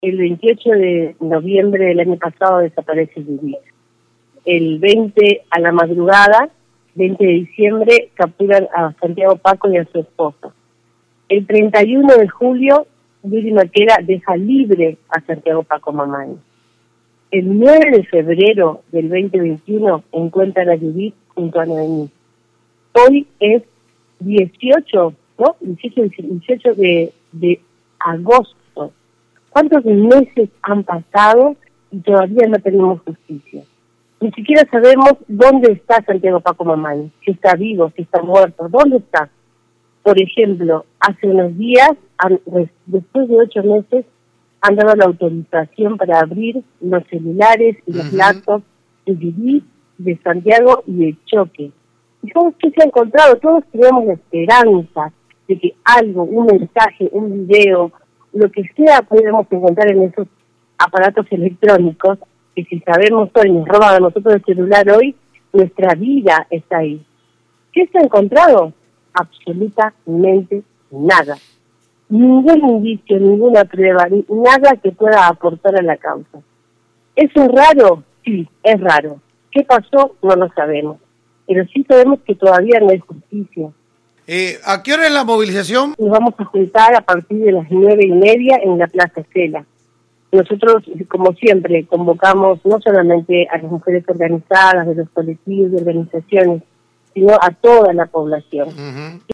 El 28 de noviembre del año pasado desaparece Judith. El 20 a la madrugada, 20 de diciembre, capturan a Santiago Paco y a su esposa. El 31 de julio, Yuri Maquera deja libre a Santiago Paco Mamani. El 9 de febrero del 2021 encuentran a Judith junto a Noemí. Hoy es 18, ¿no? 18 de agosto. ¿Cuántos meses han pasado y todavía no tenemos justicia? Ni siquiera sabemos dónde está Santiago Paco Mamani, si está vivo, si está muerto, ¿dónde está? Por ejemplo, hace unos días, después de 8 meses, han dado la autorización para abrir los celulares y los laptops de Judith, de Santiago y de Choque. ¿Y sabes qué se ha encontrado? Todos tenemos la esperanza de que algo, un mensaje, un video, lo que sea, podemos encontrar en esos aparatos electrónicos, que si sabemos hoy, nos roban a nosotros el celular hoy, nuestra vida está ahí. ¿Qué se ha encontrado? Absolutamente nada. Ningún indicio, ninguna prueba, nada que pueda aportar a la causa. ¿Eso es raro? Sí, es raro. ¿Qué pasó? No lo sabemos. Pero sí sabemos que todavía no hay justicia. ¿A qué hora es la movilización? Nos vamos a juntar a partir de las 9:30 en la Plaza Estela. Nosotros, como siempre, convocamos no solamente a las mujeres organizadas, de los colectivos, de organizaciones, sino a toda la población.